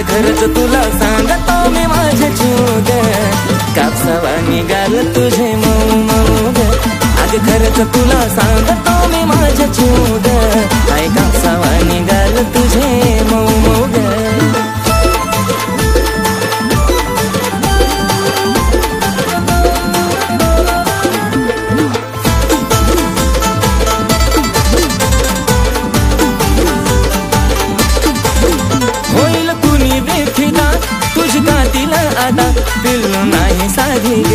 खरंच तुला सांगतो मी माझे जीव ग, कापसावा निघाल तुझे मऊ मऊ ग. अग खरंच तुला सांगतो मी माझे जीव ग, काय कापसावा निघाल तुझे मऊ मऊ ग. आता पिल्लू नाही साधी ग,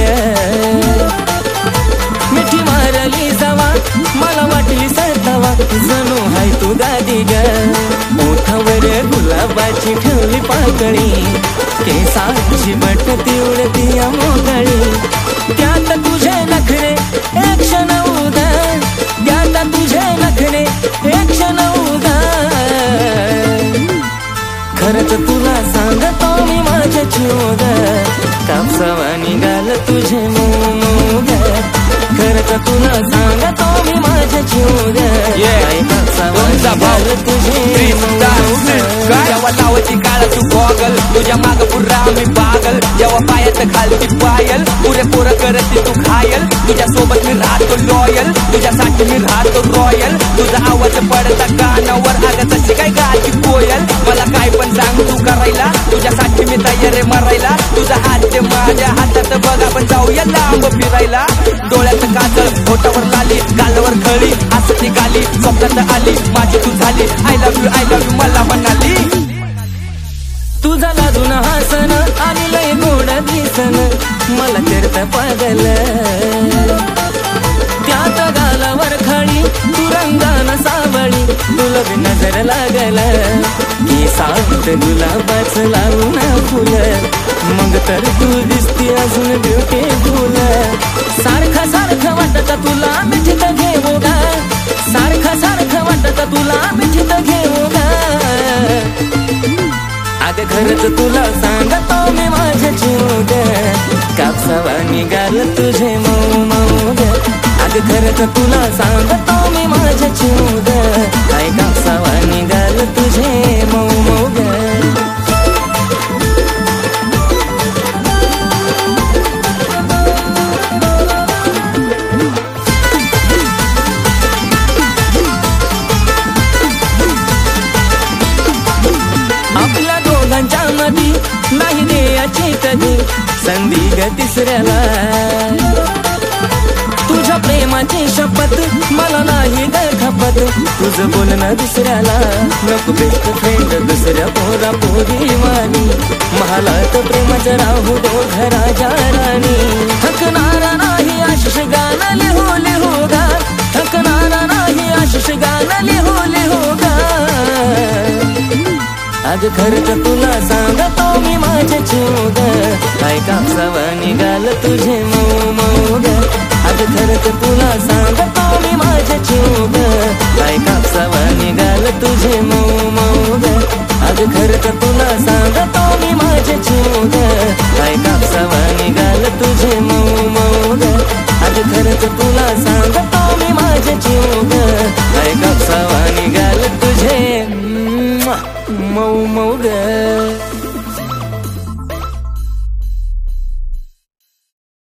मिठी मारली जावा मला वाटली सतावा, जणू हाय तू दादी ग. ओठावर गुलाबाची ठेवली पाकळी, केसाची बटती उडती मोकळी, त्यात तुझे नखरे एक क्षण उदा, त्यात तुझे नखरे एक क्षण उदा. खरंच तुला सांगतो मी माझ्या जीव ग, कापसावा निघाल तुझे मऊ मऊ ग. खरंच तुला सांगतो मी माझ्या जीव ग, काय कापसावा निघाल तुझे मऊ ग. जेव्हा लावायची काळा तू गॉगल, तुझ्या माग पुरा मी पागल, जेव्हा पायात घालती पायल, पुरे पोरं करते तू घायल. तुझ्या सोबत मी राहतो लॉयल, तुझ्यासाठी मी राहतो रॉयल. तुझा आवाज पडता कानावर, अगं तशी काय गाती कोयल. मला काय पण सांग तू करायला, तुझ्यासाठी मी तयार आहे मरायला. तुझा हात ते माझ्या हातात बघ, आपण जाऊया लांब फिरायला. डोळ्यात काजळ, होठावर लाली, गालावर खळी, असं ती गाली स्वप्नात आली, माझी तू झाली. आय लव्ह यू मला म्हणाली. तुझा लाजून हासन आणि लय गोड दिसन, मला करता पागल. त्यात गालावर खळी, तू रंगान सावळी, तुला बी नजर लागल. की सावत गुलाबाच लावून फुल, मग तर तू दिसती अजून ब्युटीफुल. सारखं सारखं वाटत तुला मिठीत घेऊ गा, सारखं सारखं वाटत तुला मिठीत घेऊ गा. अग खरंच तुला सांगतो मी माझ्या जीव ग, कापसावा निघाल तुझे मऊ मऊ ग. अग खरंच तुला सांगतो मी माझ्या जीव ग, काय कापसावा निघाल तुझे मऊ मऊ ग. आपल्या दोघांच्या मधी नाही द्यायची कधी संधी ग तिसऱ्याला. तुझ्या प्रेमाची शपथ मला नाही ग खपत, तुझं बोलणं दुसऱ्याला. नको बेस्ट फ्रेंड दुसऱ्या पोरा पोरी वाणी, महालात प्रेमाचं राहू दो घराच्या राणी. थकणारा नाही आशिष गाणं लिहू लिहू गा, थकणारा नाही आशिष गाणं लिहू लिहू गा. अग खरंच तुला सांगतो मी माझ्या जीव ग, काय कापसावा निघाल तुझे मऊ मऊ ग. अग खरंच तुला सांगतो मी माझ्या जीव ग, काय कापसावा निघाल तुझे मऊ मऊ ग. अग खरंच तुला सांगतो मी माझ्या जीव ग, काय कापसावा निघाल तुझे मऊ मऊ ग. अग खरंच तुला सांगतो मी माझ्या जीव ग, काय कापसावा निघाल तुझे मऊ मऊ ग.